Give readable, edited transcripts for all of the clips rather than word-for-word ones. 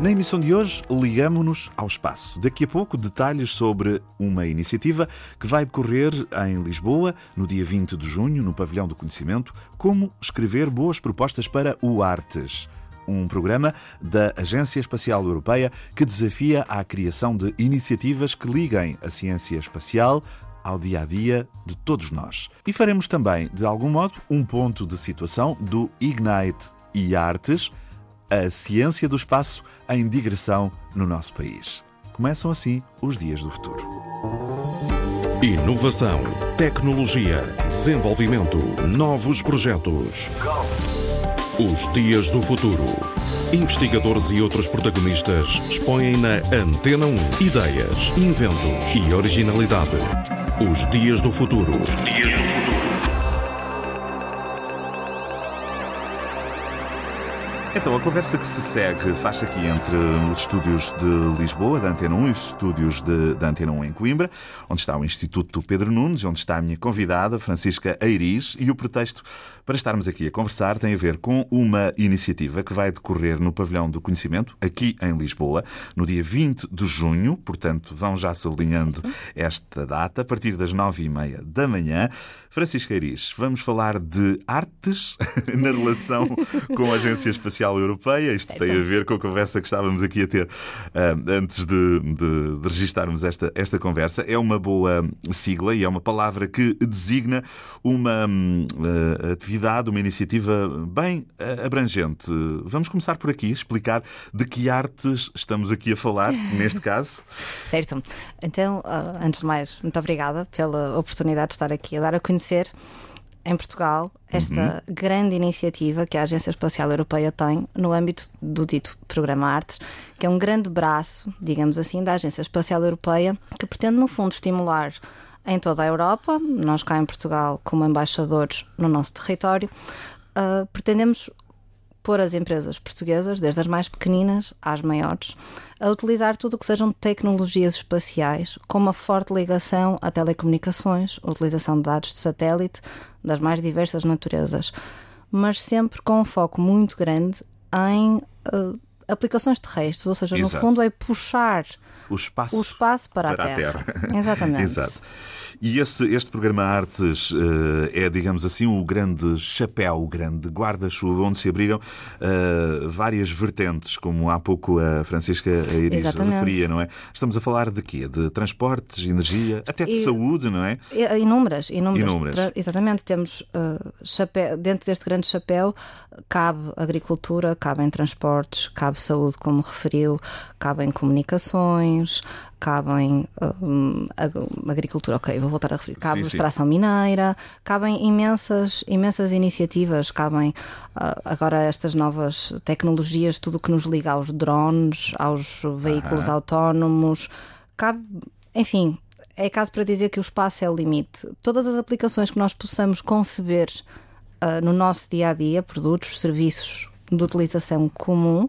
Na emissão de hoje, ligamo-nos ao espaço. Daqui a pouco, detalhes sobre uma iniciativa que vai decorrer em Lisboa, no dia 20 de junho, no Pavilhão do Conhecimento, como escrever boas propostas para o Artes. Um programa da Agência Espacial Europeia que desafia a criação de iniciativas que liguem a ciência espacial ao dia-a-dia de todos nós. E faremos também, de algum modo, um ponto de situação do Ignite e Artes, a ciência do espaço em digressão no nosso país. Começam assim os Dias do Futuro. Inovação, tecnologia, desenvolvimento, novos projetos. Os Dias do Futuro. Investigadores e outros protagonistas expõem na Antena 1 ideias, inventos e originalidade. Os Dias do Futuro. Os Dias do Futuro. Então, a conversa que se segue faz-se aqui entre os estúdios de Lisboa, da Antena 1, e os estúdios da Antena 1 em Coimbra, onde está o Instituto Pedro Nunes, onde está a minha convidada, Francisca Eiriz, e o pretexto para estarmos aqui a conversar tem a ver com uma iniciativa que vai decorrer no Pavilhão do Conhecimento, aqui em Lisboa, no dia 20 de junho, portanto, vão já sublinhando esta data, a partir das 9h30 da manhã. Francisca Eiriz, vamos falar de artes na relação com a Agência Espacial Europeia. Isto tem a ver com a conversa que estávamos aqui a ter antes de registarmos esta conversa. É uma boa sigla e é uma palavra que designa uma atividade, uma iniciativa bem abrangente. Vamos começar por aqui, explicar de que artes estamos aqui a falar, neste caso. Certo. Então, antes de mais, muito obrigada pela oportunidade de estar aqui a dar a conhecer em Portugal esta grande iniciativa que a Agência Espacial Europeia tem no âmbito do dito Programa Artes, que é um grande braço, digamos assim, da Agência Espacial Europeia, que pretende, no fundo, estimular em toda a Europa, nós cá em Portugal, como embaixadores no nosso território, pretendemos pôr as empresas portuguesas, desde as mais pequeninas às maiores, a utilizar tudo o que sejam tecnologias espaciais, com uma forte ligação a telecomunicações, a utilização de dados de satélite das mais diversas naturezas, mas sempre com um foco muito grande em aplicações terrestres, ou seja, Exato. No fundo é puxar o espaço para a Terra. Exatamente. Exato. E este programa Artes é, digamos assim, o grande chapéu, o grande guarda-chuva, onde se abrigam várias vertentes, como há pouco a Francisca Eiriz referia, não é? Estamos a falar de quê? De transportes, energia, até de saúde, não é? Inúmeras. Exatamente. Temos dentro deste grande chapéu cabe agricultura, cabem transportes, cabe saúde, como referiu, cabem comunicações, cabem agricultura, vou voltar a referir, cabe extração mineira, cabem imensas iniciativas, cabem agora estas novas tecnologias, tudo o que nos liga aos drones, aos veículos autónomos, cabe, enfim, é caso para dizer que o espaço é o limite. Todas as aplicações que nós possamos conceber no nosso dia-a-dia, produtos, serviços de utilização comum,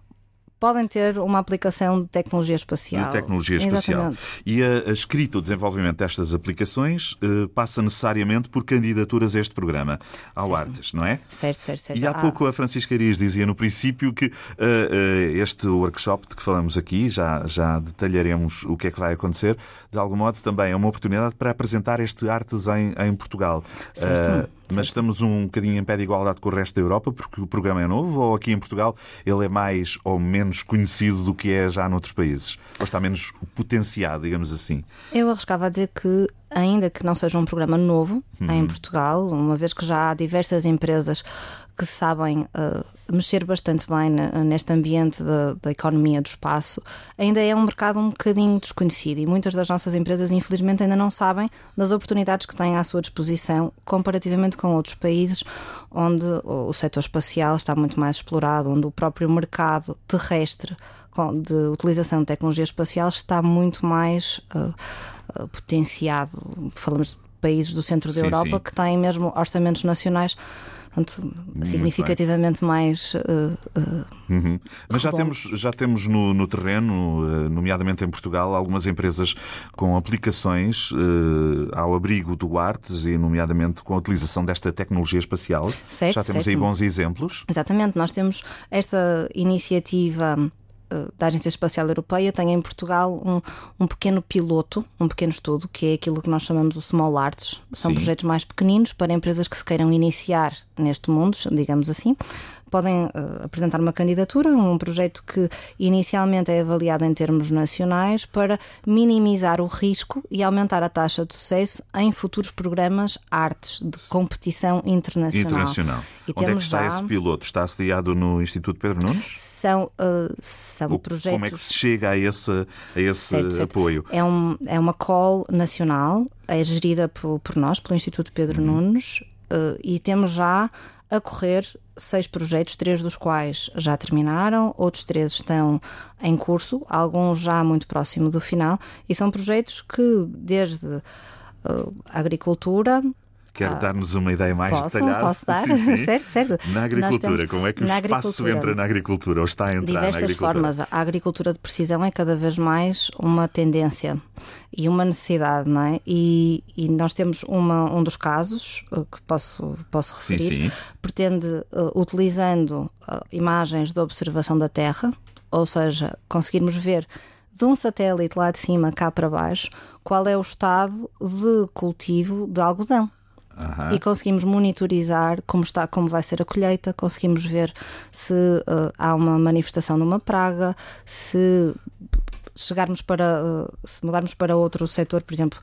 podem ter uma aplicação de tecnologia espacial. De tecnologia espacial. Exatamente. E a escrita, o desenvolvimento destas aplicações passa necessariamente por candidaturas a este programa, ao Artes, não é? Certo. E há pouco a Francisca Eiriz dizia no princípio que este workshop de que falamos aqui, já detalharemos o que é que vai acontecer, de algum modo também é uma oportunidade para apresentar este Artes em Portugal. Mas estamos um bocadinho em pé de igualdade com o resto da Europa, porque o programa é novo, ou aqui em Portugal ele é mais ou menos conhecido do que é já noutros países? Ou está menos potenciado, digamos assim? Eu arriscava a dizer que, ainda que não seja um programa novo em Portugal, uma vez que já há diversas empresas que sabem mexer bastante bem neste ambiente da economia do espaço, ainda é um mercado um bocadinho desconhecido e muitas das nossas empresas, infelizmente, ainda não sabem das oportunidades que têm à sua disposição comparativamente com outros países onde o setor espacial está muito mais explorado, onde o próprio mercado terrestre de utilização de tecnologia espacial está muito mais potenciado. Falamos de países do centro da Europa que têm mesmo orçamentos nacionais significativamente mais Mas já temos no terreno, nomeadamente em Portugal, algumas empresas com aplicações ao abrigo do Artes e nomeadamente com a utilização desta tecnologia espacial. Já temos aí bons exemplos. Exatamente, nós temos esta iniciativa da Agência Espacial Europeia tem em Portugal um pequeno piloto, um pequeno estudo, que é aquilo que nós chamamos o Small Arts. São projetos mais pequeninos para empresas que se queiram iniciar neste mundo, digamos assim. Podem apresentar uma candidatura, um projeto que inicialmente é avaliado em termos nacionais para minimizar o risco e aumentar a taxa de sucesso em futuros programas artes de competição internacional. E onde é que está esse piloto? Está assediado no Instituto Pedro Nunes? São projetos... Como é que se chega a esse certo. Apoio? É uma call nacional, é gerida por nós, pelo Instituto Pedro Nunes, e temos já a correr 6 projetos, 3 dos quais já terminaram, outros 3 estão em curso, alguns já muito próximo do final, e são projetos que desde a agricultura... Quer dar-nos uma ideia mais detalhada? Posso dar? Sim. Certo. Na agricultura, como é que o espaço entra na agricultura ou está a entrar na agricultura? Diversas formas. A agricultura de precisão é cada vez mais uma tendência e uma necessidade, não é? E nós temos um dos casos que posso referir, pretende, utilizando imagens de observação da Terra, ou seja, conseguirmos ver de um satélite lá de cima cá para baixo qual é o estado de cultivo de algodão. E conseguimos monitorizar como vai ser a colheita, conseguimos ver se há uma manifestação de uma praga, se mudarmos para outro setor, por exemplo,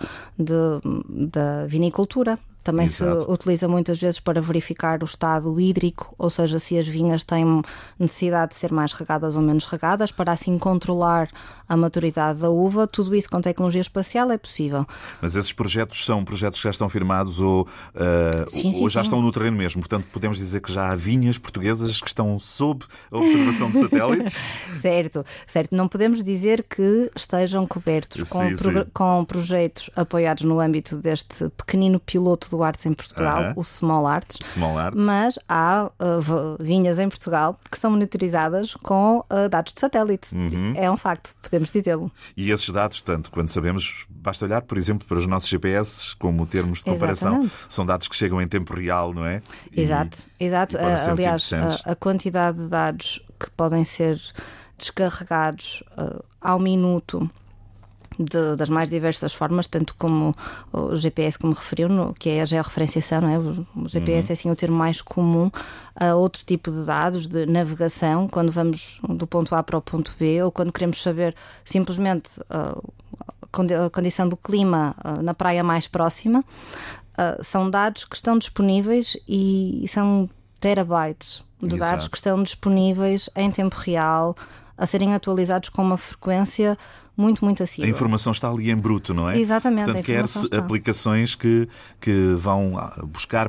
da vinicultura. Também Exato. Se utiliza muitas vezes para verificar o estado hídrico, ou seja, se as vinhas têm necessidade de ser mais regadas ou menos regadas, para assim controlar a maturidade da uva. Tudo isso com tecnologia espacial é possível. Mas esses projetos são projetos que já estão firmados ou já estão no terreno mesmo? Portanto, podemos dizer que já há vinhas portuguesas que estão sob a observação de satélites? Certo. Não podemos dizer que estejam cobertos com projetos apoiados no âmbito deste pequenino piloto do Artes em Portugal, o Small Arts. Mas há vinhas em Portugal que são monitorizadas com dados de satélite. É um facto, podemos dizê-lo. E esses dados, tanto quando sabemos, basta olhar, por exemplo, para os nossos GPS como termos de comparação. Exatamente. São dados que chegam em tempo real, não é? Exato. Aliás, a quantidade de dados que podem ser descarregados ao minuto das mais diversas formas, tanto como o GPS, como referiu, que é a georreferenciação, não é? O GPS é assim o termo mais comum a outro tipo de dados de navegação, quando vamos do ponto A para o ponto B, ou quando queremos saber simplesmente a condição do clima na praia mais próxima. São dados que estão disponíveis e são terabytes de dados que estão disponíveis em tempo real, a serem atualizados com uma frequência muito acima. A informação está ali em bruto, não é? Exatamente. Portanto, quer-se aplicações que vão buscar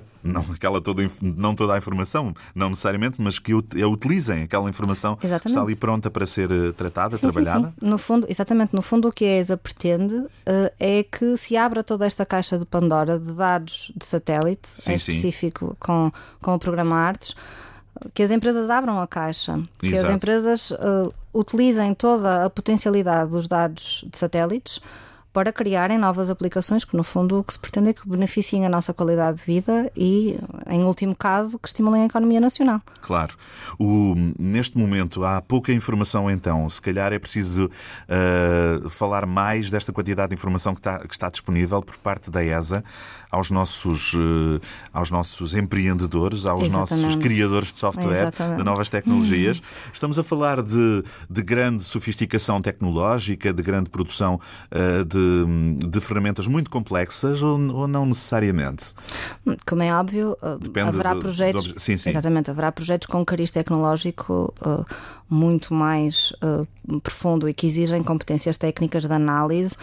não toda a informação, não necessariamente, mas que utilizem aquela informação que está ali pronta para ser tratada, trabalhada. Sim. No fundo, o que a ESA pretende é que se abra toda esta caixa de Pandora de dados de satélite, em específico com o programa Artes, que as empresas abram a caixa, que as empresas utilizem toda a potencialidade dos dados de satélites para criarem novas aplicações que, no fundo, o que se pretende é que beneficiem a nossa qualidade de vida e, em último caso, que estimulem a economia nacional. Claro. Neste momento há pouca informação, então. Se calhar é preciso falar mais desta quantidade de informação que está disponível por parte da ESA aos nossos empreendedores, aos nossos criadores de software, de novas tecnologias. Estamos a falar de grande sofisticação tecnológica, de grande produção de ferramentas muito complexas ou não necessariamente? Como é óbvio, haverá projetos. Exatamente, haverá projetos com cariz tecnológico muito mais profundo e que exigem competências técnicas de análise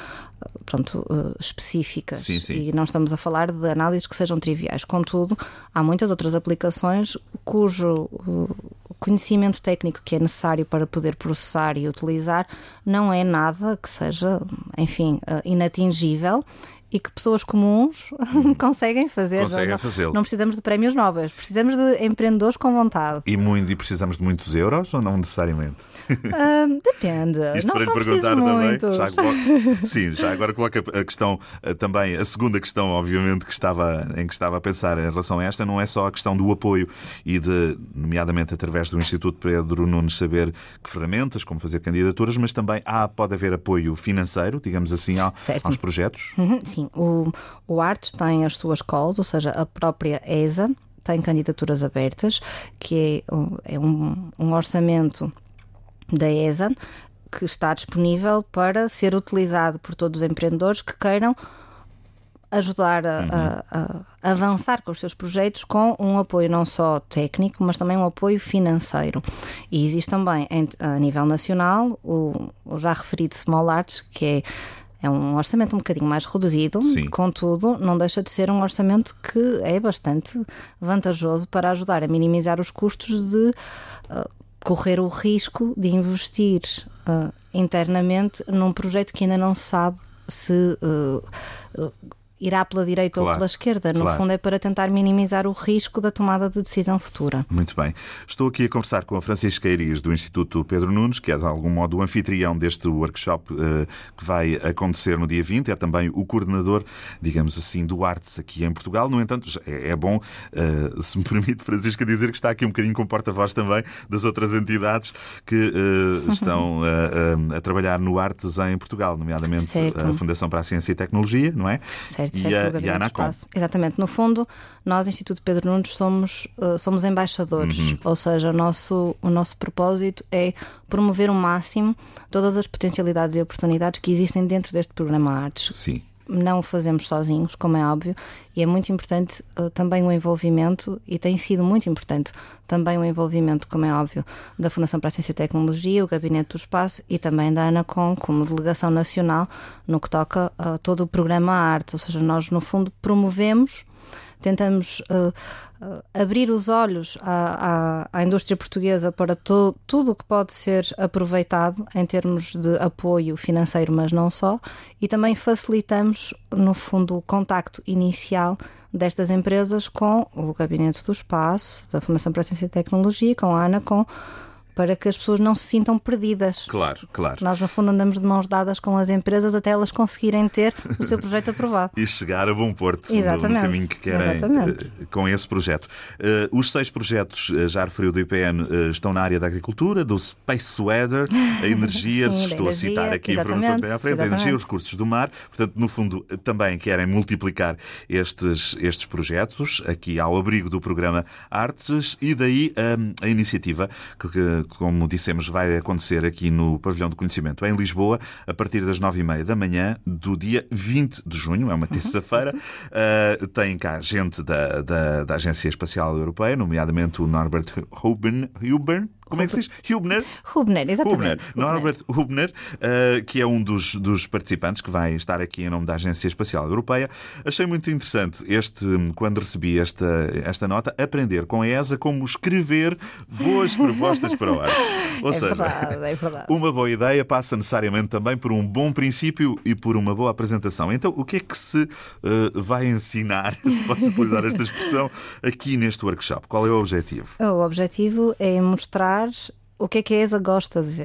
específicas. E não estamos a falar de análises que sejam triviais. Contudo, há muitas outras aplicações cujo conhecimento técnico que é necessário para poder processar e utilizar não é nada que seja, inatingível. e que pessoas comuns conseguem fazer. Conseguem fazê-lo. Não precisamos de prémios Nobel, precisamos de empreendedores com vontade. E precisamos de muitos euros ou não necessariamente? Depende. Isto Não para lhe são perguntar precisos também. muitos. Sim, já agora coloca a questão também, a segunda questão, obviamente, em que estava a pensar em relação a esta, não é só a questão do apoio e de, nomeadamente através do Instituto Pedro Nunes, saber que ferramentas, como fazer candidaturas, mas também pode haver apoio financeiro, digamos assim, aos projetos. Sim, o Artes tem as suas calls, ou seja, a própria ESA tem candidaturas abertas, que é um orçamento da ESA que está disponível para ser utilizado por todos os empreendedores que queiram ajudar a avançar com os seus projetos com um apoio não só técnico, mas também um apoio financeiro. E existe também, a nível nacional, o já referido Small Arts, que é um orçamento um bocadinho mais reduzido, Sim. Contudo, não deixa de ser um orçamento que é bastante vantajoso para ajudar a minimizar os custos de correr o risco de investir internamente num projeto que ainda não se sabe se irá pela direita ou pela esquerda. No fundo é para tentar minimizar o risco da tomada de decisão futura. Muito bem. Estou aqui a conversar com a Francisca Eirias do Instituto Pedro Nunes, que é de algum modo o anfitrião deste workshop que vai acontecer no dia 20. É também o coordenador, digamos assim, do Artes aqui em Portugal. No entanto, é bom, se me permite, Francisca, dizer que está aqui um bocadinho com porta-voz também das outras entidades que estão a trabalhar no Artes em Portugal, nomeadamente certo. A Fundação para a Ciência e Tecnologia, não é? Certo. E a Anacom. Exatamente. No fundo, nós, Instituto Pedro Nunes, somos embaixadores. Ou seja, o nosso propósito é promover ao máximo todas as potencialidades e oportunidades que existem dentro deste programa Artes. Sim. Não o fazemos sozinhos, como é óbvio, e é muito importante também o envolvimento, e tem sido muito importante também o envolvimento, como é óbvio, da Fundação para a Ciência e Tecnologia, o Gabinete do Espaço e também da Anacom como delegação nacional no que toca a todo o programa Arte. Ou seja, nós no fundo promovemos, tentamos abrir os olhos à indústria portuguesa para tudo o que pode ser aproveitado em termos de apoio financeiro, mas não só, e também facilitamos, no fundo, o contacto inicial destas empresas com o Gabinete do Espaço, da Fundação para a Ciência e Tecnologia, com a Anacom, para que as pessoas não se sintam perdidas. Claro. Nós, no fundo, andamos de mãos dadas com as empresas até elas conseguirem ter o seu projeto aprovado. E chegar a bom porto no caminho que querem com esse projeto. Os 6 projetos, já referiu do IPN, estão na área da agricultura, do Space Weather, a energia, Sim, estou a citar aqui a informação que tem à frente, a energia, os recursos do mar. Portanto, no fundo, também querem multiplicar estes projetos aqui ao abrigo do programa Artes, e daí a iniciativa que, como dissemos, vai acontecer aqui no Pavilhão do Conhecimento em Lisboa a partir das 9h30 da manhã do dia 20 de junho, é uma terça-feira. Tem cá gente da Agência Espacial Europeia, nomeadamente o Norbert Huber. Como é que se diz? Hubner, exatamente. Norbert Hubner, que é um dos participantes que vai estar aqui em nome da Agência Espacial Europeia. Achei muito interessante quando recebi esta nota, aprender com a ESA como escrever boas propostas para o Artes. Ou seja, é verdade. Uma boa ideia passa necessariamente também por um bom princípio e por uma boa apresentação. Então, o que é que se vai ensinar, se posso utilizar esta expressão, aqui neste workshop? Qual é o objetivo? O objetivo é mostrar o que a ESA gosta de ver.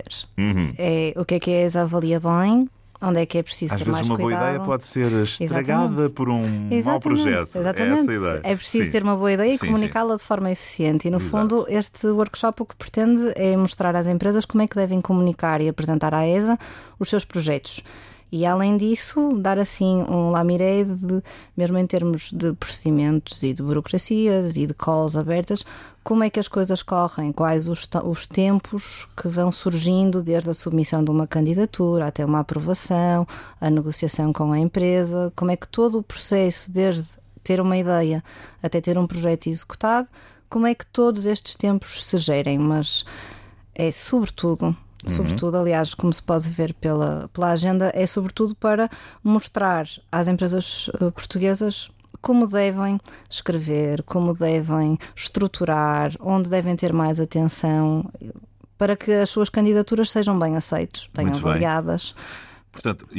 É o que a ESA avalia bem, onde é que é preciso ter mais cuidado. Às vezes uma boa ideia pode ser estragada por um mau projeto. Exatamente. É essa a ideia. É preciso ter uma boa ideia e comunicá-la de forma eficiente. E, no fundo, este workshop o que pretende é mostrar às empresas como é que devem comunicar e apresentar à ESA os seus projetos. E, além disso, dar assim um lamiré mesmo em termos de procedimentos e de burocracias e de calls abertas, como é que as coisas correm, quais os tempos que vão surgindo desde a submissão de uma candidatura até uma aprovação, a negociação com a empresa, como é que todo o processo, desde ter uma ideia até ter um projeto executado, como é que todos estes tempos se gerem, mas é sobretudo, aliás, como se pode ver pela agenda, é sobretudo para mostrar às empresas portuguesas como devem escrever, como devem estruturar, onde devem ter mais atenção, para que as suas candidaturas sejam bem aceitas, bem avaliadas. Portanto,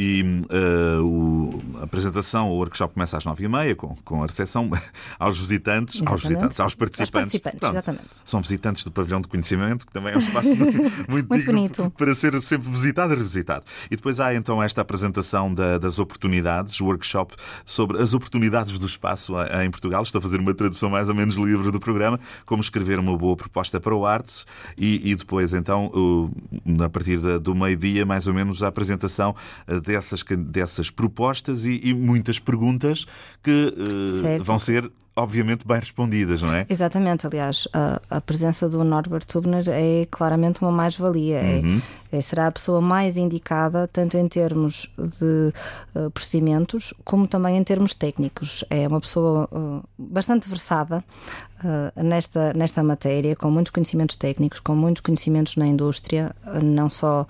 a apresentação, o workshop começa às 9h30, com a recepção aos visitantes, aos participantes. Pronto, exatamente. São visitantes do pavilhão de conhecimento, que também é um espaço muito digno bonito para ser sempre visitado e revisitado. E depois há então esta apresentação das oportunidades, o workshop sobre as oportunidades do espaço em Portugal. Estou a fazer uma tradução mais ou menos livre do programa, como escrever uma boa proposta para o Artes, e depois então, a partir do meio-dia, mais ou menos, a apresentação dessas propostas e muitas perguntas que vão ser, obviamente, bem respondidas, não é? Exatamente. Aliás, a presença do Norbert Hubner é claramente uma mais-valia. Será a pessoa mais indicada, tanto em termos de procedimentos, como também em termos técnicos. É uma pessoa bastante versada nesta matéria, com muitos conhecimentos técnicos, com muitos conhecimentos na indústria, não só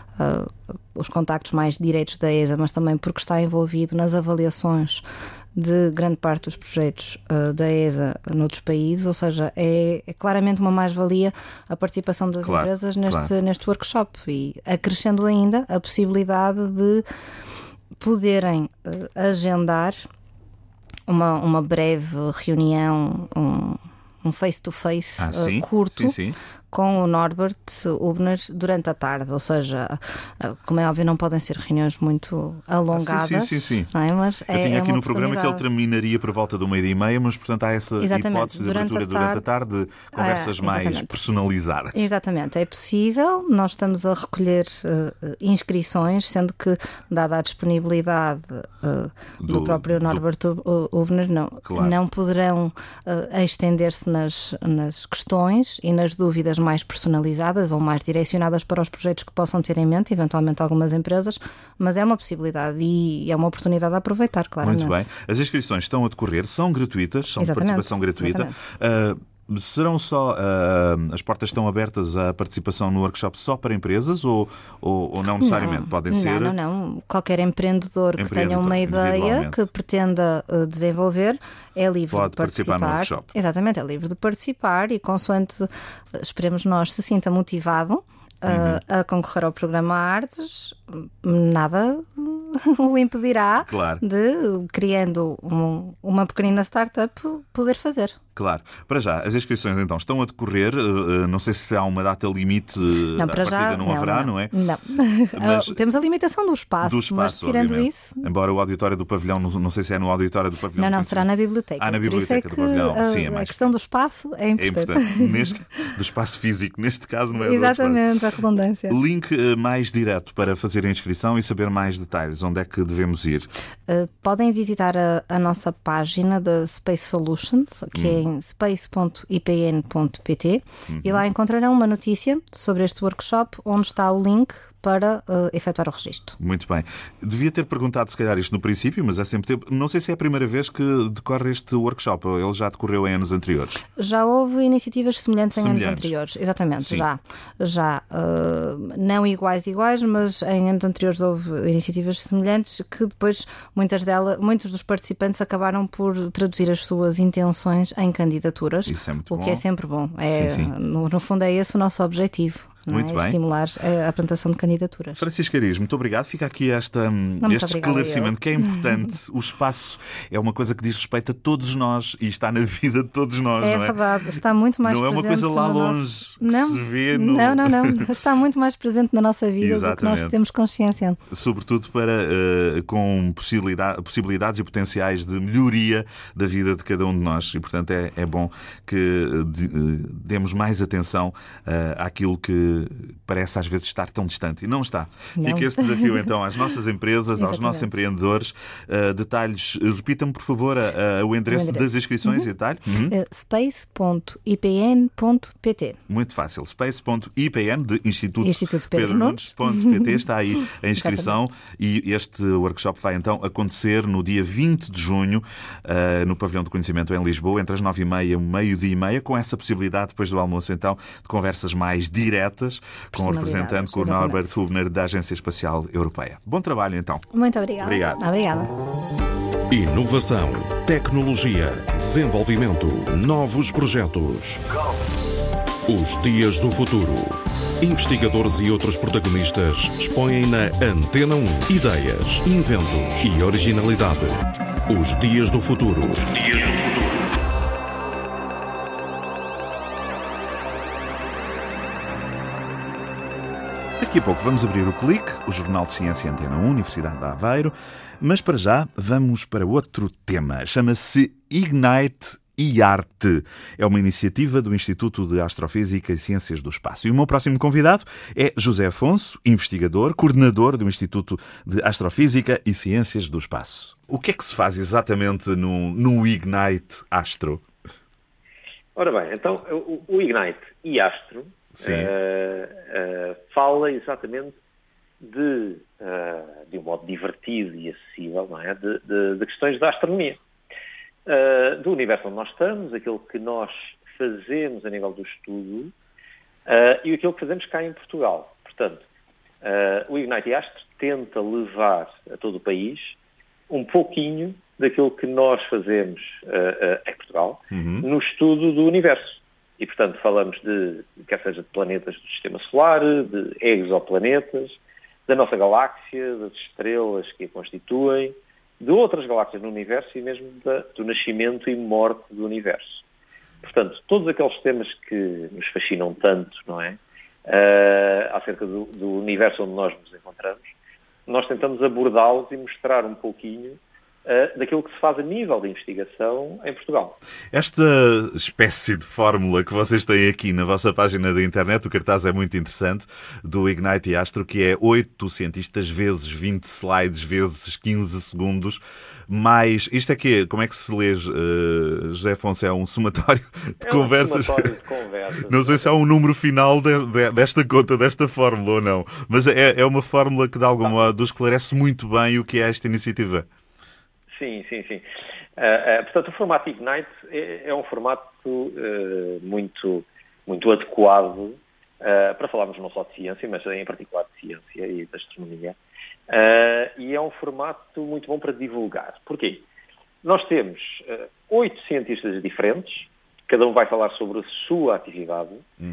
os contactos mais diretos da ESA, mas também porque está envolvido nas avaliações de grande parte dos projetos da ESA noutros países, ou seja, é claramente uma mais-valia a participação das empresas neste workshop, e acrescendo ainda a possibilidade de poderem agendar uma breve reunião, um face-to-face curto, sim. com o Norbert Hubner durante a tarde, ou seja, como é óbvio, não podem ser reuniões muito alongadas. Sim. Não é? Mas eu tinha aqui no programa que ele terminaria por volta do 12h30, mas portanto há essa hipótese de abertura durante a tarde, de conversas mais personalizadas. Exatamente, é possível. Nós estamos a recolher inscrições, sendo que, dada a disponibilidade do próprio Norbert Hubner, não poderão estender-se nas questões e nas dúvidas mais personalizadas ou mais direcionadas para os projetos que possam ter em mente, eventualmente algumas empresas, mas é uma possibilidade e é uma oportunidade a aproveitar, claramente. Muito bem. As inscrições estão a decorrer, são gratuitas, são de participação gratuita. Serão só as portas estão abertas à participação no workshop só para empresas ou não necessariamente? Podem ser... Não. Qualquer empreendedor que tenha uma ideia que pretenda desenvolver é livre de participar no workshop. Exatamente, é livre de participar e, consoante, esperemos nós, se sinta motivado a concorrer ao programa Artes, nada o impedirá de, criando uma pequenina startup, poder fazer. Claro. Para já, as inscrições então estão a decorrer. Não sei se há uma data limite. Não, para já não haverá, não é? Não. Mas temos a limitação do espaço, mas tirando obviamente. isso... Embora o auditório do pavilhão, não sei se é no auditório do pavilhão. Não, será na biblioteca. Na biblioteca do pavilhão. Sim, é mais a questão do espaço é importante. Do espaço físico, neste caso, não é? Exatamente, a redundância. Link mais direto para fazer a inscrição e saber mais detalhes. Onde é que devemos ir? Podem visitar a nossa página da Space Solutions, que é em space.ipn.pt, e lá encontrarão uma notícia sobre este workshop, onde está o link para efetuar o registro. Muito bem. Devia ter perguntado, se calhar, isto no princípio, mas é sempre tempo. Não sei se é a primeira vez que decorre este workshop. Ele já decorreu em anos anteriores. Já houve iniciativas semelhantes em anos anteriores. Exatamente, sim. Já. Não iguais, mas em anos anteriores houve iniciativas semelhantes que depois muitos dos participantes acabaram por traduzir as suas intenções em candidaturas. Isso é muito bom. O que é sempre bom. Sim. No fundo é esse o nosso objetivo. Muito bem. Estimular a apresentação de candidaturas. Francisca Arias, muito obrigado. Fica aqui este esclarecimento que é importante. O espaço é uma coisa que diz respeito a todos nós e está na vida de todos nós, não é? É verdade, está muito mais presente. Não é uma coisa lá longe que se vê no... Não. Está muito mais presente na nossa vida do que nós temos consciência. Sobretudo com possibilidades e potenciais de melhoria da vida de cada um de nós. E, portanto, é bom que demos mais atenção àquilo que parece às vezes estar tão distante. E não está. Não. Fica esse desafio então às nossas empresas, aos nossos empreendedores. Detalhes, repita-me por favor o endereço das inscrições e detalhe. Space.ipn.pt. Muito fácil. Space.ipn de Instituto Pedro Nunes.pt. Está aí a inscrição e este workshop vai então acontecer no dia 20 de junho no Pavilhão do Conhecimento em Lisboa, entre as 9h30 e meio-dia e meia, com essa possibilidade depois do almoço então de conversas mais diretas com o representante, com o Norbert Hubner da Agência Espacial Europeia. Bom trabalho então. Muito obrigada. Obrigada. Inovação, tecnologia, desenvolvimento, novos projetos. Os dias do futuro. Investigadores e outros protagonistas expõem na Antena 1 ideias, inventos e originalidade. Os Dias do Futuro. Daqui a pouco vamos abrir o Clique, o Jornal de Ciência Antena 1, Universidade de Aveiro, mas para já vamos para outro tema. Chama-se Ignite IARTE. É uma iniciativa do Instituto de Astrofísica e Ciências do Espaço. E o meu próximo convidado é José Afonso, investigador, coordenador do Instituto de Astrofísica e Ciências do Espaço. O que é que se faz exatamente no Ignite Astro? Ora bem, então o Ignite IASTRO fala exatamente de um modo divertido e acessível, não é? de questões da astronomia. Do universo onde nós estamos, aquilo que nós fazemos a nível do estudo e aquilo que fazemos cá em Portugal. Portanto, o Ignite Astro tenta levar a todo o país um pouquinho daquilo que nós fazemos em Portugal no estudo do universo. E, portanto, falamos quer seja de planetas do Sistema Solar, de exoplanetas, da nossa galáxia, das estrelas que a constituem, de outras galáxias no universo e mesmo do nascimento e morte do universo. Portanto, todos aqueles temas que nos fascinam tanto, não é? Acerca do universo onde nós nos encontramos, nós tentamos abordá-los e mostrar um pouquinho daquilo que se faz a nível de investigação em Portugal. Esta espécie de fórmula que vocês têm aqui na vossa página da internet, o cartaz é muito interessante, do Ignite Astro, que é 8 cientistas vezes 20 slides vezes 15 segundos, mais... Isto é que como é que se lê, José Afonso? É um somatório de conversas? É um somatório de conversas. Não sei se há um número final desta conta, desta fórmula ou não, mas é uma fórmula que de algum modo esclarece muito bem o que é esta iniciativa. Sim. Portanto, o formato Ignite é um formato muito adequado para falarmos não só de ciência, mas em particular de ciência e de astronomia. E é um formato muito bom para divulgar. Porquê? Nós temos 8 cientistas diferentes, cada um vai falar sobre a sua atividade.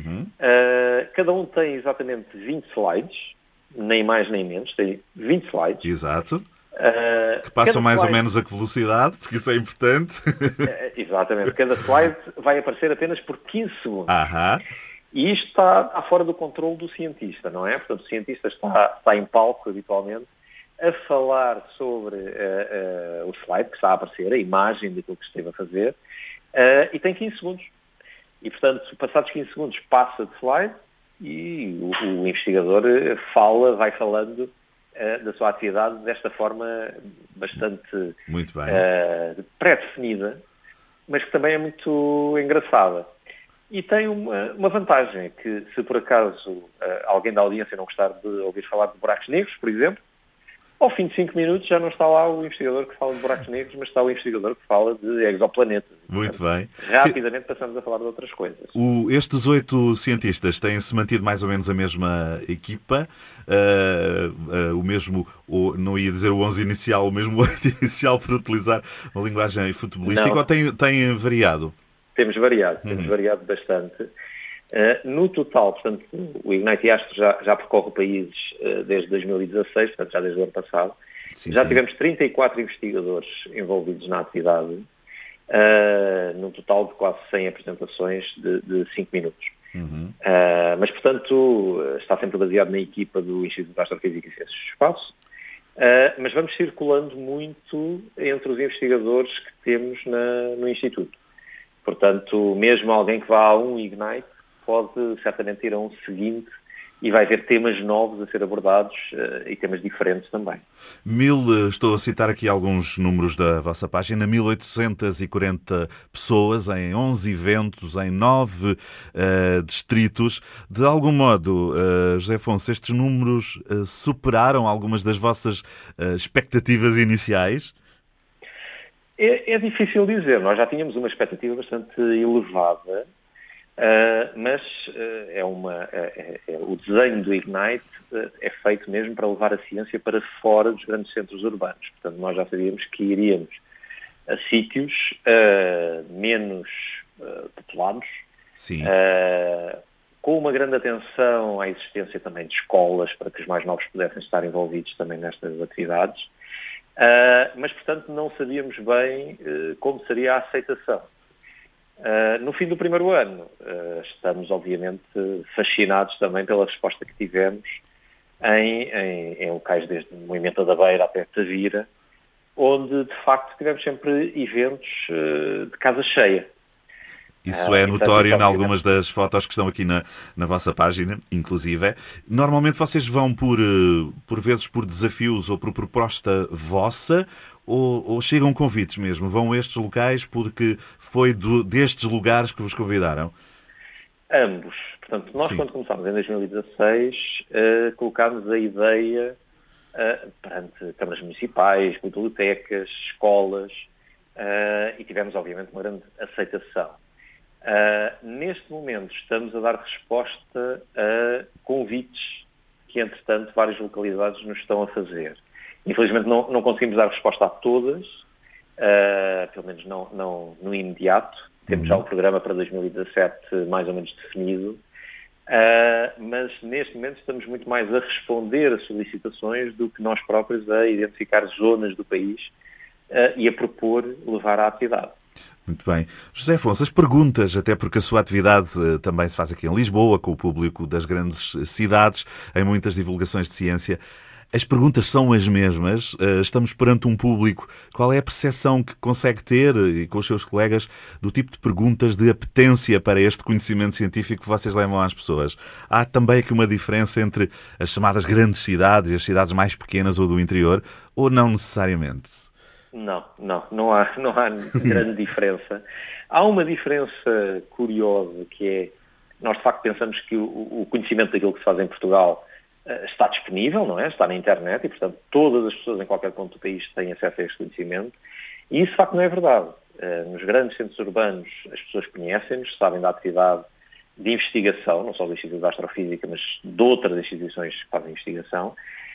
Cada um tem exatamente 20 slides, nem mais nem menos, tem 20 slides. Exato. Que passam mais ou menos a que velocidade, porque isso é importante. Exatamente. Cada slide vai aparecer apenas por 15 segundos. E isto está fora do controle do cientista, não é? Portanto, o cientista está em palco, habitualmente, a falar sobre o slide que está a aparecer, a imagem daquilo que esteve a fazer, e tem 15 segundos. E, portanto, passados 15 segundos, passa de slide e o investigador vai falando da sua atividade desta forma bastante pré-definida, mas que também é muito engraçada. E tem uma vantagem, que se por acaso alguém da audiência não gostar de ouvir falar de buracos negros, por exemplo, ao fim de 5 minutos já não está lá o investigador que fala de buracos negros, mas está o investigador que fala de exoplanetas. Muito bem. Rapidamente passamos a falar de outras coisas. Estes 8 cientistas têm-se mantido mais ou menos a mesma equipa, o mesmo, não ia dizer o 11 inicial, o mesmo 8 inicial, para utilizar uma linguagem futebolística, ou têm variado? Temos variado bastante. No total, portanto, o Ignite Astro já percorre países desde 2016, portanto já desde o ano passado. Tivemos 34 investigadores envolvidos na atividade, num total de quase 100 apresentações de 5 minutos. Mas, portanto, está sempre baseado na equipa do Instituto de Astrofísica e Ciências do Espaço, mas vamos circulando muito entre os investigadores que temos no Instituto. Portanto, mesmo alguém que vá a um Ignite pode certamente ir a um seguinte e vai ver temas novos a ser abordados e temas diferentes também. Estou a citar aqui alguns números da vossa página, 1840 pessoas em 11 eventos, em 9 distritos. De algum modo, José Afonso, estes números superaram algumas das vossas expectativas iniciais? É difícil dizer. Nós já tínhamos uma expectativa bastante elevada, mas o desenho do Ignite é feito mesmo para levar a ciência para fora dos grandes centros urbanos. Portanto, nós já sabíamos que iríamos a sítios menos populados, com uma grande atenção à existência também de escolas para que os mais novos pudessem estar envolvidos também nestas atividades, mas, portanto, não sabíamos bem como seria a aceitação. No fim do primeiro ano, estamos, obviamente, fascinados também pela resposta que tivemos em locais desde Moimenta da Beira até Tavira, onde, de facto, tivemos sempre eventos de casa cheia. Isso é notório em algumas das fotos que estão aqui na vossa página, inclusive. Normalmente vocês vão por vezes por desafios ou por proposta vossa, ou chegam convites mesmo? Vão a estes locais porque foi destes lugares que vos convidaram? Ambos. Portanto, nós, quando começámos em 2016, colocámos a ideia perante câmaras municipais, bibliotecas, escolas, e tivemos, obviamente, uma grande aceitação. Neste momento estamos a dar resposta a convites que, entretanto, várias localidades nos estão a fazer. Infelizmente não conseguimos dar resposta a todas, pelo menos não no imediato. Temos já o programa para 2017 mais ou menos definido, mas neste momento estamos muito mais a responder a solicitações do que nós próprios a identificar zonas do país e a propor levar à atividade. Muito bem. José Afonso, as perguntas, até porque a sua atividade também se faz aqui em Lisboa, com o público das grandes cidades, em muitas divulgações de ciência, as perguntas são as mesmas. Estamos perante um público. Qual é a percepção que consegue ter, e com os seus colegas, do tipo de perguntas de apetência para este conhecimento científico que vocês levam às pessoas? Há também aqui uma diferença entre as chamadas grandes cidades e as cidades mais pequenas ou do interior, ou não necessariamente? Não há grande diferença. Há uma diferença curiosa, que é, nós de facto pensamos que o conhecimento daquilo que se faz em Portugal está disponível, não é? Está na internet e, portanto, todas as pessoas em qualquer ponto do país têm acesso a este conhecimento. E isso de facto não é verdade. Nos grandes centros urbanos as pessoas conhecem-nos, sabem da atividade de investigação, não só do Instituto de Astrofísica, mas de outras instituições que fazem investigação.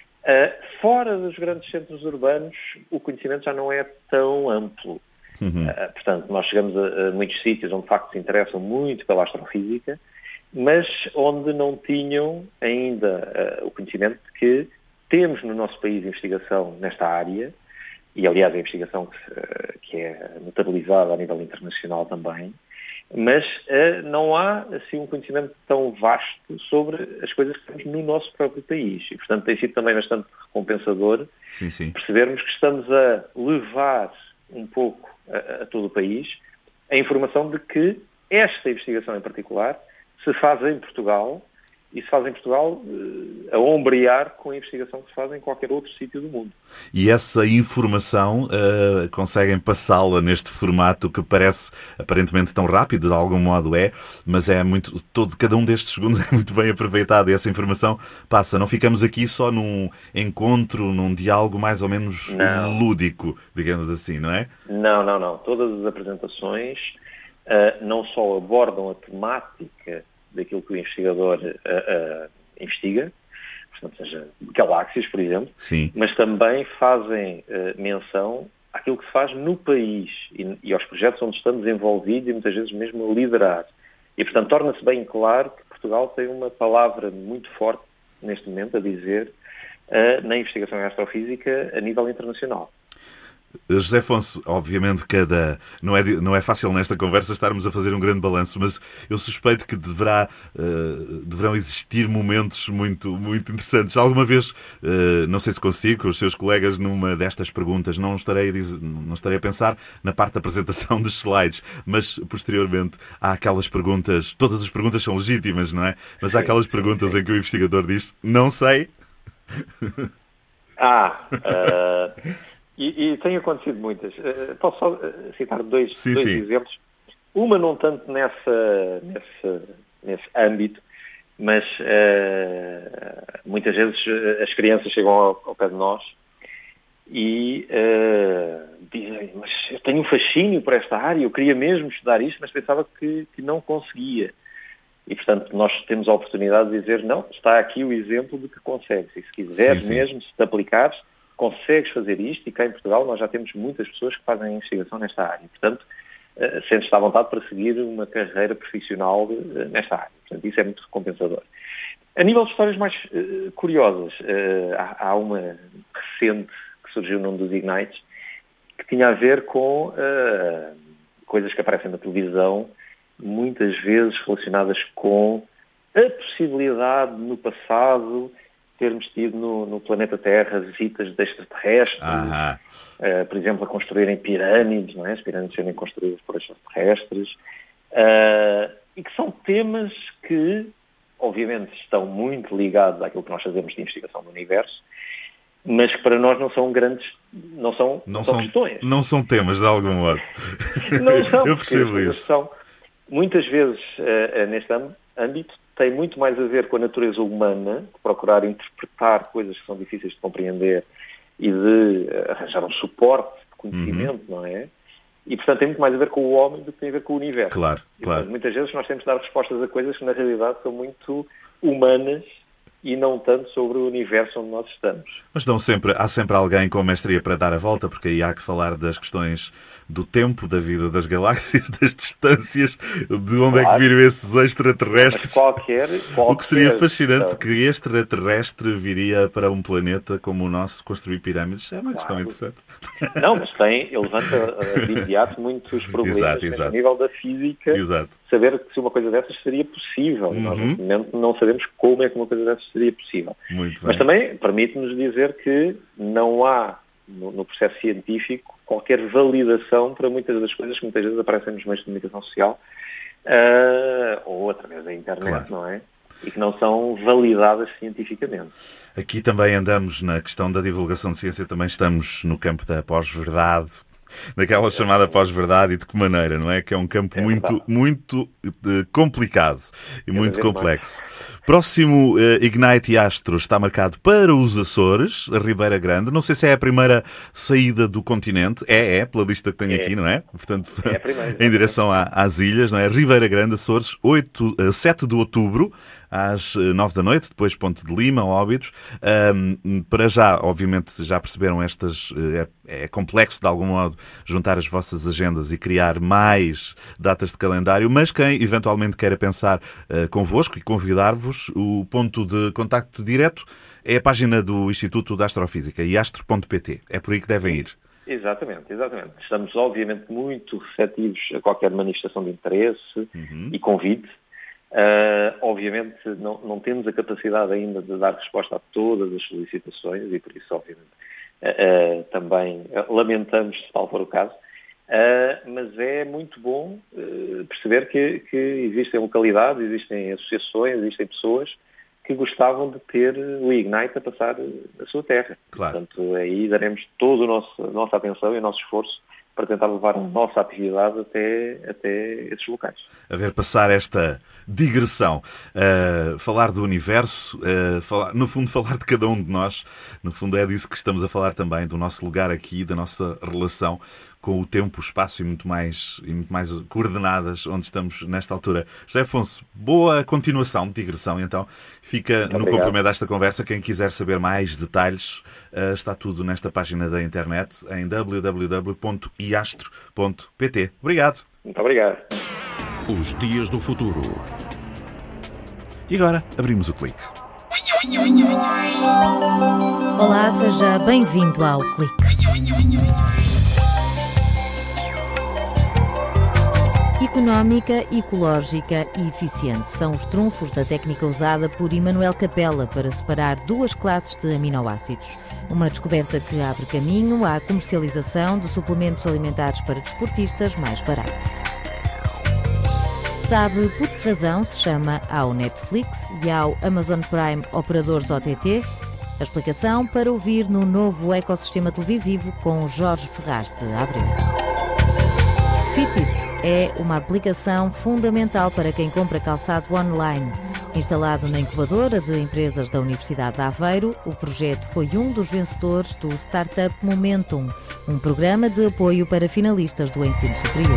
Fora dos grandes centros urbanos, o conhecimento já não é tão amplo. Portanto, nós chegamos a muitos sítios onde de facto se interessam muito pela astrofísica, mas onde não tinham ainda o conhecimento de que temos no nosso país investigação nesta área, e aliás a investigação que é notabilizada a nível internacional também, mas não há assim um conhecimento tão vasto sobre as coisas que temos no nosso próprio país. E, portanto, tem sido também bastante recompensador percebermos que estamos a levar um pouco a todo o país a informação de que esta investigação em particular se faz em Portugal, e se faz em Portugal a ombrear com a investigação que se faz em qualquer outro sítio do mundo. E essa informação conseguem passá-la neste formato que parece aparentemente tão rápido, de algum modo é, mas é muito, cada um destes segundos é muito bem aproveitado e essa informação passa. Não ficamos aqui só num encontro, num diálogo mais ou menos lúdico, digamos assim, não é? Não. Todas as apresentações não só abordam a temática daquilo que o investigador investiga, portanto, seja galáxias, por exemplo, mas também fazem menção àquilo que se faz no país e aos projetos onde estamos envolvidos e muitas vezes mesmo a liderar. E, portanto, torna-se bem claro que Portugal tem uma palavra muito forte neste momento a dizer na investigação em astrofísica a nível internacional. José Afonso, obviamente não é fácil nesta conversa estarmos a fazer um grande balanço, mas eu suspeito que deverão existir momentos muito, muito interessantes. Alguma vez, não sei se consigo, com os seus colegas, numa destas perguntas, não estarei a pensar na parte da apresentação dos slides, mas posteriormente há aquelas perguntas, todas as perguntas são legítimas, não é? Mas há aquelas perguntas em que o investigador diz, não sei. E tem acontecido muitas. Posso só citar dois exemplos. Uma não tanto nesse âmbito, mas muitas vezes as crianças chegam ao pé de nós e dizem, mas eu tenho um fascínio por esta área, eu queria mesmo estudar isto, mas pensava que não conseguia. E, portanto, nós temos a oportunidade de dizer, não, está aqui o exemplo de que consegues. E se quiseres mesmo, se te aplicares, consegues fazer isto, e cá em Portugal nós já temos muitas pessoas que fazem investigação nesta área. Portanto, sentes-te à vontade para seguir uma carreira profissional nesta área. Portanto, isso é muito recompensador. A nível de histórias mais curiosas, há uma recente que surgiu num dos Ignites que tinha a ver com coisas que aparecem na televisão, muitas vezes relacionadas com a possibilidade no passado termos tido no planeta Terra visitas de extraterrestres, por exemplo, a construírem pirâmides, não é? As pirâmides serem construídas por extraterrestres, e que são temas que, obviamente, estão muito ligados àquilo que nós fazemos de investigação do universo, mas que para nós não são grandes, não são questões. Não são temas, de algum modo. Não são. Eu percebo isso. São, muitas vezes, neste âmbito, tem muito mais a ver com a natureza humana, de procurar interpretar coisas que são difíceis de compreender e de arranjar um suporte de conhecimento, não é? E, portanto, tem muito mais a ver com o homem do que tem a ver com o universo. Claro. Portanto, muitas vezes nós temos de dar respostas a coisas que, na realidade, são muito humanas e não tanto sobre o universo onde nós estamos. Mas há sempre alguém com mestria para dar a volta, porque aí há que falar das questões do tempo, da vida das galáxias, das distâncias, de onde é que viram esses extraterrestres. O que seria fascinante, que extraterrestre viria para um planeta como o nosso construir pirâmides. É uma questão interessante. Não, mas ele levanta de imediato muitos problemas a nível da física. Exato. Saber se uma coisa dessas seria possível. Nós, no momento, não sabemos como é que uma coisa dessas seria possível. Mas também permite-nos dizer que não há, no processo científico, qualquer validação para muitas das coisas que muitas vezes aparecem nos meios de comunicação social ou através da internet, não é? E que não são validadas cientificamente. Aqui também andamos na questão da divulgação de ciência, também estamos no campo da pós-verdade, daquela chamada pós-verdade, e de que maneira, não é? Que é um campo muito complicado e muito complexo. Próximo Ignite Astro está marcado para os Açores, a Ribeira Grande. Não sei se é a primeira saída do continente. É, pela lista que tenho aqui, não é? Portanto, é a primeira, em direção às ilhas, não é? Ribeira Grande, Açores, 7 de outubro, às 9 da noite, depois Ponte de Lima, Óbidos. Para já, obviamente, já perceberam é complexo de algum modo juntar as vossas agendas e criar mais datas de calendário, mas quem eventualmente queira pensar convosco e convidar-vos, o ponto de contacto direto é a página do Instituto de Astrofísica, iastro.pt. É por aí que devem ir. Exatamente. Estamos, obviamente, muito receptivos a qualquer manifestação de interesse e convite. Obviamente não temos a capacidade ainda de dar resposta a todas as solicitações e por isso obviamente também lamentamos se tal for o caso, mas é muito bom perceber que existem localidades, existem associações, existem pessoas que gostavam de ter o Ignite a passar a sua terra. Claro. Portanto, aí daremos toda a nossa atenção e o nosso esforço para tentar levar a nossa atividade até esses locais. A ver passar esta digressão, falar do universo, no fundo falar de cada um de nós, no fundo é disso que estamos a falar também, do nosso lugar aqui, da nossa relação com o tempo, o espaço e muito mais coordenadas onde estamos nesta altura. José Afonso, boa continuação de digressão, então. Fica no complemento desta conversa. Quem quiser saber mais detalhes, está tudo nesta página da internet em www.iastro.pt. Obrigado. Muito obrigado. Os Dias do Futuro. E agora abrimos o clique. Olá, seja bem-vindo ao clique. Económica, ecológica e eficiente são os trunfos da técnica usada por Emanuel Capella para separar duas classes de aminoácidos. Uma descoberta que abre caminho à comercialização de suplementos alimentares para desportistas mais baratos. Sabe por que razão se chama ao Netflix e ao Amazon Prime operadores OTT? A explicação para ouvir no novo ecossistema televisivo com Jorge Ferraz de Abreu. Fitbit é uma aplicação fundamental para quem compra calçado online. Instalado na incubadora de empresas da Universidade de Aveiro, o projeto foi um dos vencedores do Startup Momentum, um programa de apoio para finalistas do ensino superior.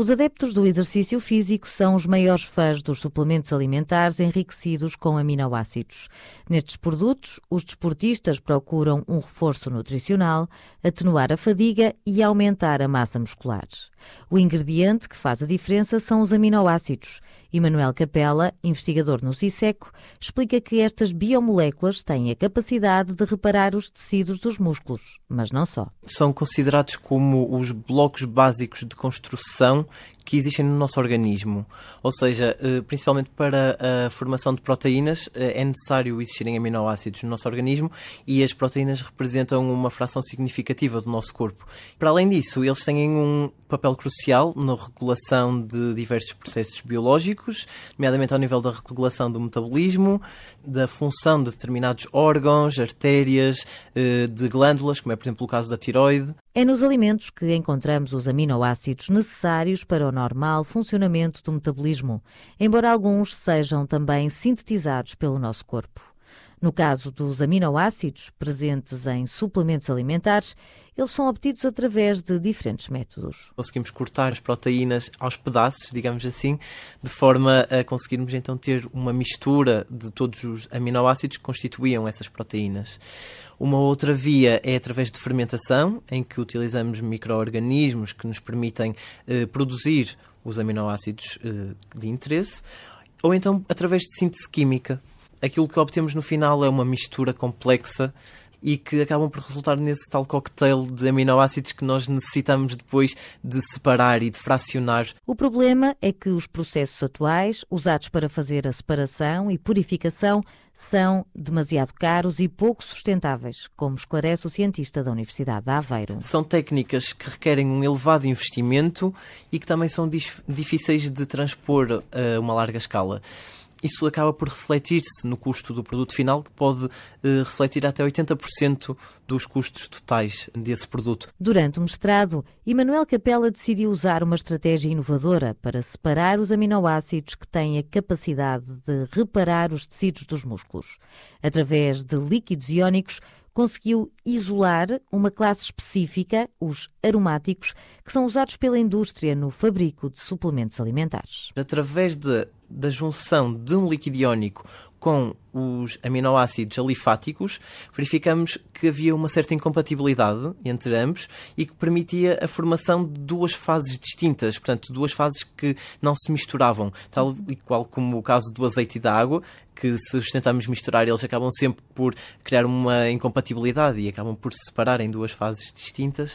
Os adeptos do exercício físico são os maiores fãs dos suplementos alimentares enriquecidos com aminoácidos. Nestes produtos, os desportistas procuram um reforço nutricional, atenuar a fadiga e aumentar a massa muscular. O ingrediente que faz a diferença são os aminoácidos. E Manuel Capela, investigador no CISECO, explica que estas biomoléculas têm a capacidade de reparar os tecidos dos músculos, mas não só. São considerados como os blocos básicos de construção que existem no nosso organismo. Ou seja, principalmente para a formação de proteínas, é necessário existirem aminoácidos no nosso organismo e as proteínas representam uma fração significativa do nosso corpo. Para além disso, eles têm um papel crucial na regulação de diversos processos biológicos, nomeadamente ao nível da regulação do metabolismo, da função de determinados órgãos, artérias, de glândulas, como é, por exemplo, o caso da tiroide. É nos alimentos que encontramos os aminoácidos necessários para o normal funcionamento do metabolismo, embora alguns sejam também sintetizados pelo nosso corpo. No caso dos aminoácidos presentes em suplementos alimentares, eles são obtidos através de diferentes métodos. Conseguimos cortar as proteínas aos pedaços, digamos assim, de forma a conseguirmos então ter uma mistura de todos os aminoácidos que constituíam essas proteínas. Uma outra via é através de fermentação, em que utilizamos micro-organismos que nos permitem produzir os aminoácidos de interesse, ou então através de síntese química. Aquilo que obtemos no final é uma mistura complexa e que acabam por resultar nesse tal cocktail de aminoácidos que nós necessitamos depois de separar e de fracionar. O problema é que os processos atuais, usados para fazer a separação e purificação, são demasiado caros e pouco sustentáveis, como esclarece o cientista da Universidade de Aveiro. São técnicas que requerem um elevado investimento e que também são difíceis de transpor a uma larga escala. Isso acaba por refletir-se no custo do produto final, que pode refletir até 80% dos custos totais desse produto. Durante o mestrado, Manuel Capela decidiu usar uma estratégia inovadora para separar os aminoácidos que têm a capacidade de reparar os tecidos dos músculos. Através de líquidos iónicos, conseguiu isolar uma classe específica, os aromáticos, que são usados pela indústria no fabrico de suplementos alimentares. Através da junção de um líquido iónico com os aminoácidos alifáticos, verificamos que havia uma certa incompatibilidade entre ambos e que permitia a formação de duas fases distintas, portanto, duas fases que não se misturavam, tal e qual como o caso do azeite e da água, que se os tentamos misturar, eles acabam sempre por criar uma incompatibilidade e acabam por se separar em duas fases distintas.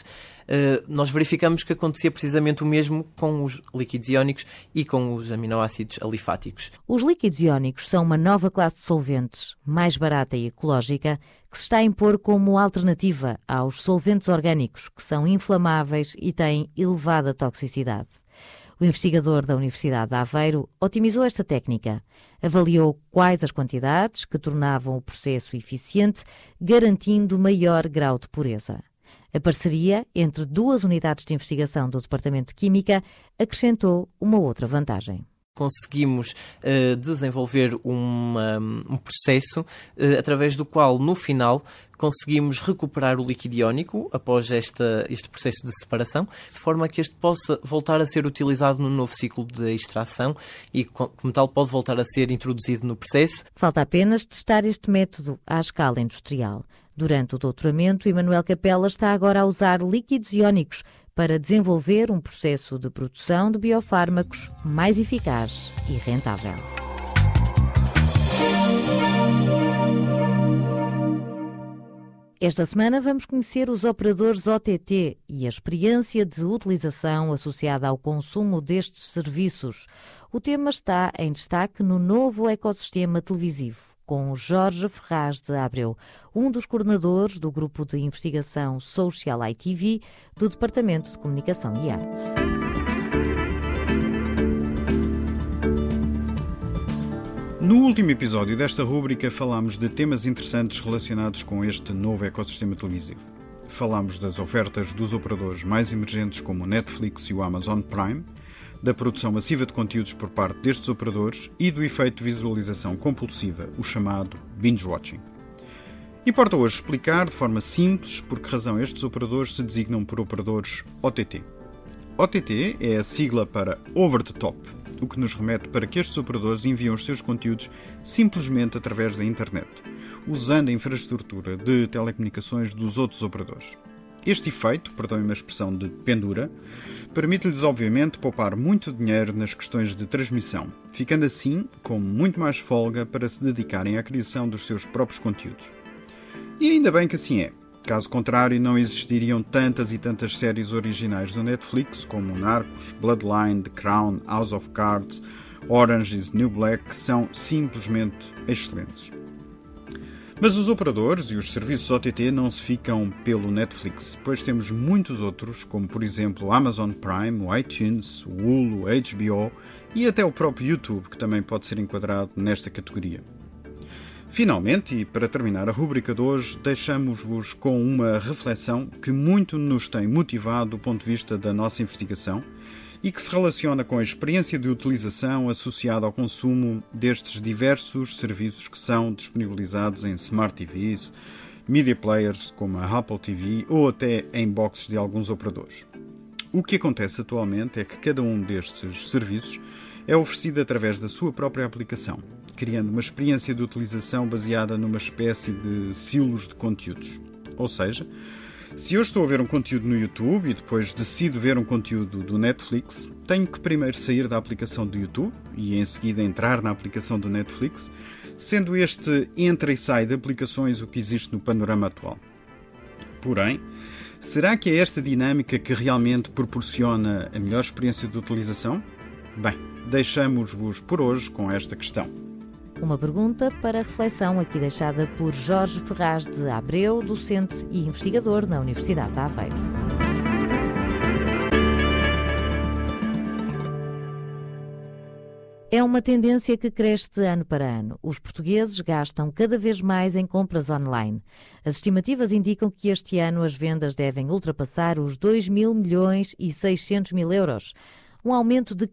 Nós verificamos que acontecia precisamente o mesmo com os líquidos iónicos e com os aminoácidos alifáticos. Os líquidos iónicos são uma nova classe de solventes, mais barata e ecológica, que se está a impor como alternativa aos solventes orgânicos, que são inflamáveis e têm elevada toxicidade. O investigador da Universidade de Aveiro otimizou esta técnica, avaliou quais as quantidades que tornavam o processo eficiente, garantindo maior grau de pureza. A parceria entre duas unidades de investigação do Departamento de Química acrescentou uma outra vantagem. Conseguimos desenvolver um processo através do qual, no final, conseguimos recuperar o líquido iónico após este processo de separação, de forma que este possa voltar a ser utilizado no novo ciclo de extração e, como tal, pode voltar a ser introduzido no processo. Falta apenas testar este método à escala industrial. Durante o doutoramento, Manuel Capela está agora a usar líquidos iónicos para desenvolver um processo de produção de biofármacos mais eficaz e rentável. Esta semana vamos conhecer os operadores OTT e a experiência de utilização associada ao consumo destes serviços. O tema está em destaque no novo ecossistema televisivo, com Jorge Ferraz de Abreu, um dos coordenadores do Grupo de Investigação Social ITV do Departamento de Comunicação e Arte. No último episódio desta rúbrica falámos de temas interessantes relacionados com este novo ecossistema televisivo. Falámos das ofertas dos operadores mais emergentes como o Netflix e o Amazon Prime, da produção massiva de conteúdos por parte destes operadores e do efeito de visualização compulsiva, o chamado binge-watching. Importa hoje explicar de forma simples por que razão estes operadores se designam por operadores OTT. OTT é a sigla para Over the Top, o que nos remete para que estes operadores enviam os seus conteúdos simplesmente através da internet, usando a infraestrutura de telecomunicações dos outros operadores. Este efeito, perdoem-me a expressão de pendura, permite-lhes obviamente poupar muito dinheiro nas questões de transmissão, ficando assim com muito mais folga para se dedicarem à criação dos seus próprios conteúdos. E ainda bem que assim é. Caso contrário, não existiriam tantas e tantas séries originais do Netflix como Narcos, Bloodline, The Crown, House of Cards, Orange is the New Black, que são simplesmente excelentes. Mas os operadores e os serviços OTT não se ficam pelo Netflix, pois temos muitos outros, como por exemplo o Amazon Prime, o iTunes, o Hulu, o HBO e até o próprio YouTube, que também pode ser enquadrado nesta categoria. Finalmente, e para terminar a rubrica de hoje, deixamos-vos com uma reflexão que muito nos tem motivado do ponto de vista da nossa investigação e que se relaciona com a experiência de utilização associada ao consumo destes diversos serviços que são disponibilizados em Smart TVs, media players como a Apple TV ou até em boxes de alguns operadores. O que acontece atualmente é que cada um destes serviços é oferecido através da sua própria aplicação, criando uma experiência de utilização baseada numa espécie de silos de conteúdos. Ou seja, se eu estou a ver um conteúdo no YouTube e depois decido ver um conteúdo do Netflix, tenho que primeiro sair da aplicação do YouTube e em seguida entrar na aplicação do Netflix, sendo este entra e sai de aplicações o que existe no panorama atual. Porém, será que é esta dinâmica que realmente proporciona a melhor experiência de utilização? Bem, deixamos-vos por hoje com esta questão. Uma pergunta para reflexão aqui deixada por Jorge Ferraz de Abreu, docente e investigador na Universidade de Aveiro. É uma tendência que cresce de ano para ano. Os portugueses gastam cada vez mais em compras online. As estimativas indicam que este ano as vendas devem ultrapassar os 2.600.000 euros, um aumento de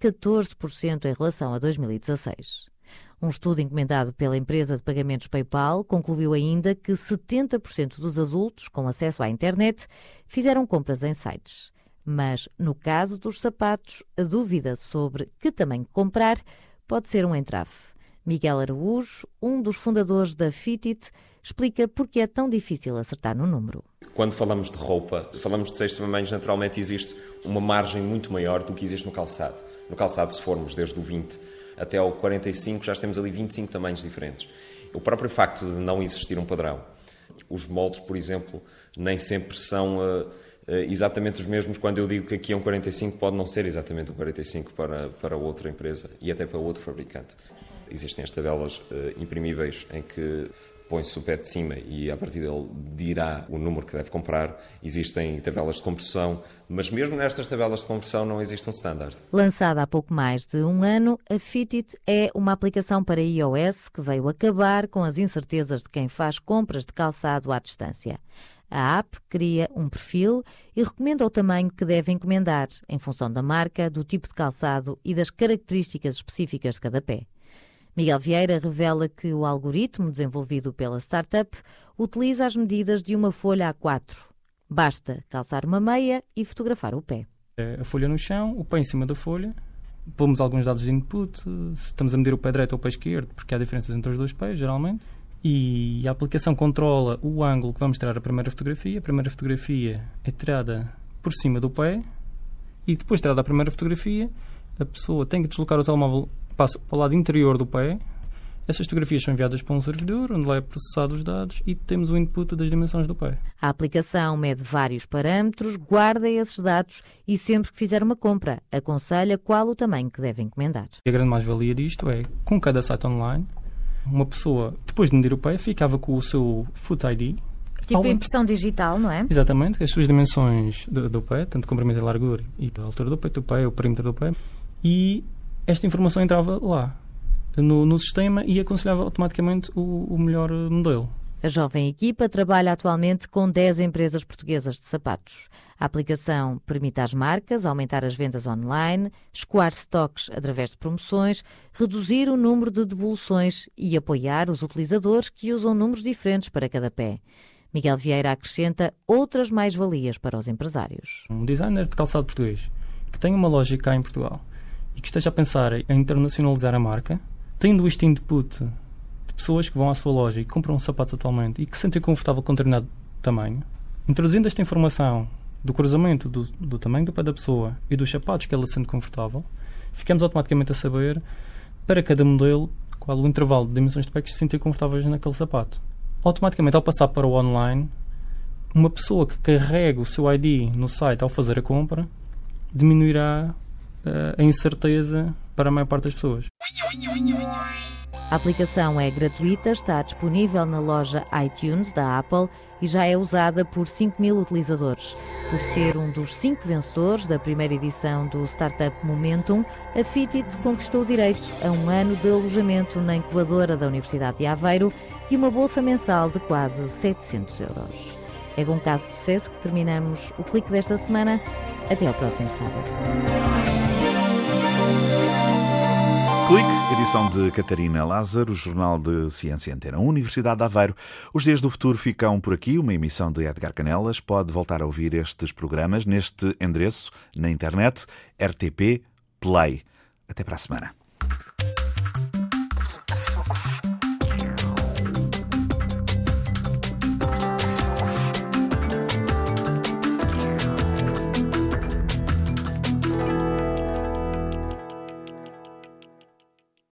14% em relação a 2016. Um estudo encomendado pela empresa de pagamentos PayPal concluiu ainda que 70% dos adultos com acesso à internet fizeram compras em sites. Mas, no caso dos sapatos, a dúvida sobre que tamanho comprar pode ser um entrave. Miguel Araújo, um dos fundadores da Fitit, explica porque é tão difícil acertar no número. Quando falamos de roupa, falamos de 6 tamanhos, naturalmente existe uma margem muito maior do que existe no calçado. No calçado, se formos desde o 20 até ao 45, já temos ali 25 tamanhos diferentes. O próprio facto de não existir um padrão. Os moldes, por exemplo, nem sempre são exatamente os mesmos. Quando eu digo que aqui é um 45, pode não ser exatamente um 45 para outra empresa e até para outro fabricante. Existem as tabelas imprimíveis em que põe-se o pé de cima e a partir dele dirá o número que deve comprar. Existem tabelas de conversão, mas mesmo nestas tabelas de conversão não existe um standard. Lançada há pouco mais de um ano, a Fitit é uma aplicação para iOS que veio acabar com as incertezas de quem faz compras de calçado à distância. A app cria um perfil e recomenda o tamanho que deve encomendar, em função da marca, do tipo de calçado e das características específicas de cada pé. Miguel Vieira revela que o algoritmo desenvolvido pela startup utiliza as medidas de uma folha A4. Basta calçar uma meia e fotografar o pé. A folha no chão, o pé em cima da folha, pomos alguns dados de input, se estamos a medir o pé direito ou o pé esquerdo, porque há diferenças entre os dois pés, geralmente, e a aplicação controla o ângulo que vamos tirar a primeira fotografia. A primeira fotografia é tirada por cima do pé e depois de tirada a primeira fotografia, a pessoa tem que deslocar o telemóvel, passa para o lado interior do pé. Essas fotografias são enviadas para um servidor, onde lá é processado os dados e temos o input das dimensões do pé. A aplicação mede vários parâmetros, guarda esses dados e sempre que fizer uma compra, aconselha qual o tamanho que deve encomendar. A grande mais-valia disto é, com cada site online, uma pessoa, depois de medir o pé, ficava com o seu Foot ID. Tipo impressão digital, não é? Exatamente, as suas dimensões do pé, tanto comprimento e largura e a altura do pé, o perímetro do pé. E esta informação entrava lá, no sistema, e aconselhava automaticamente o melhor modelo. A jovem equipa trabalha atualmente com 10 empresas portuguesas de sapatos. A aplicação permite às marcas aumentar as vendas online, escoar estoques através de promoções, reduzir o número de devoluções e apoiar os utilizadores que usam números diferentes para cada pé. Miguel Vieira acrescenta outras mais-valias para os empresários. Um designer de calçado português que tenha uma loja cá em Portugal e que esteja a pensar em internacionalizar a marca, tendo este input de pessoas que vão à sua loja e compram sapatos atualmente e que se sentem confortável com determinado tamanho, introduzindo esta informação do cruzamento do tamanho do pé da pessoa e dos sapatos que ela se sente confortável, ficamos automaticamente a saber, para cada modelo, qual o intervalo de dimensões de pé que se sentem confortáveis naquele sapato. Automaticamente, ao passar para o online, uma pessoa que carrega o seu ID no site ao fazer a compra diminuirá a incerteza para a maior parte das pessoas. A aplicação é gratuita, está disponível na loja iTunes da Apple e já é usada por 5.000 utilizadores. Por ser um dos 5 vencedores da primeira edição do Startup Momentum, a Fitit conquistou o direito a 1 ano de alojamento na incubadora da Universidade de Aveiro e uma bolsa mensal de quase 700 euros. É com um caso de sucesso que terminamos o clique desta semana. Até ao próximo sábado. Clique, edição de Catarina Lázaro, Jornal de Ciência Antena 1, Universidade de Aveiro. Os Dias do Futuro ficam por aqui, uma emissão de Edgar Canelas. Pode voltar a ouvir estes programas neste endereço na internet, RTP Play. Até para a semana.